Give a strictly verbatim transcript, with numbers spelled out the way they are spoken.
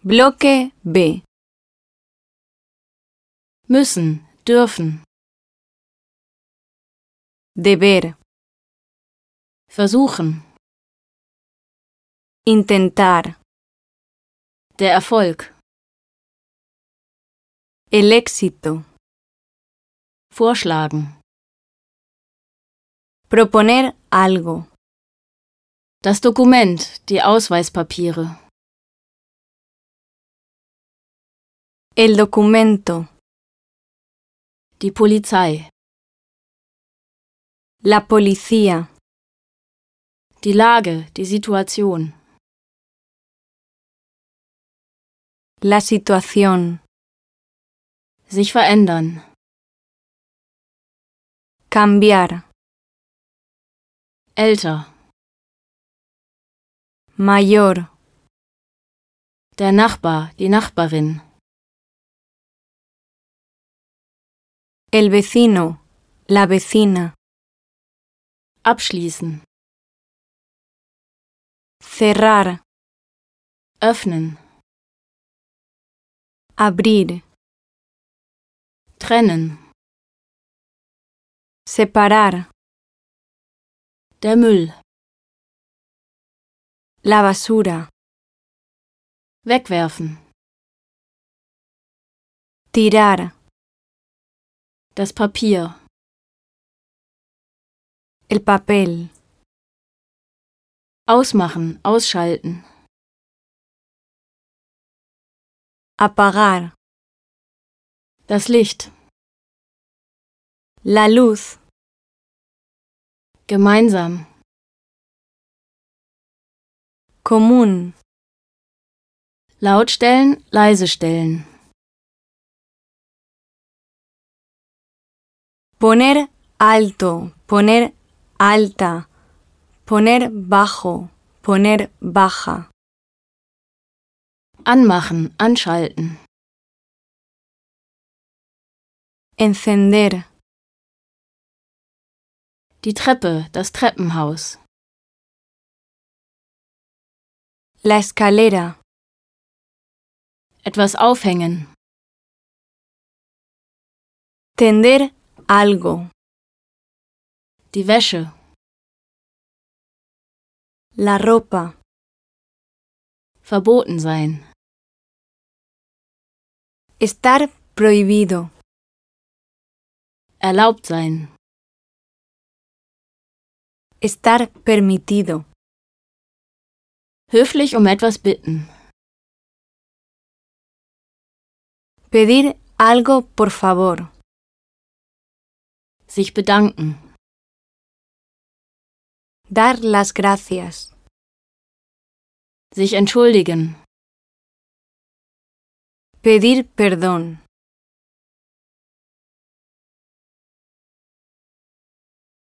Bloque B. Müssen, dürfen. Deber. Versuchen. Intentar. Der Erfolg. El éxito. Vorschlagen. Proponer algo. Das Dokument, die Ausweispapiere. El documento. Die Polizei. La policía. Die Lage, die Situation. La situación. Sich verändern. Cambiar. Älter. Mayor. Der Nachbar, die Nachbarin. El vecino. La vecina. Abschließen. Cerrar. Öffnen. Abrir. Trennen. Separar. Der Müll. La basura. Wegwerfen. Tirar. Das Papier. El papel. Ausmachen, ausschalten. Apagar. Das Licht. La luz. Gemeinsam. Común. Lautstellen, leise stellen. Poner alto. Poner alta. Poner bajo. Poner baja. Anmachen, anschalten. Encender. Die Treppe, das Treppenhaus. La escalera. Etwas aufhängen. Tender algo. Die Wäsche. La ropa. Verboten sein. Estar prohibido. Erlaubt sein. Estar permitido. Höflich um etwas bitten. Pedir algo por favor. Sich bedanken. Dar las gracias. Sich entschuldigen. Pedir perdón.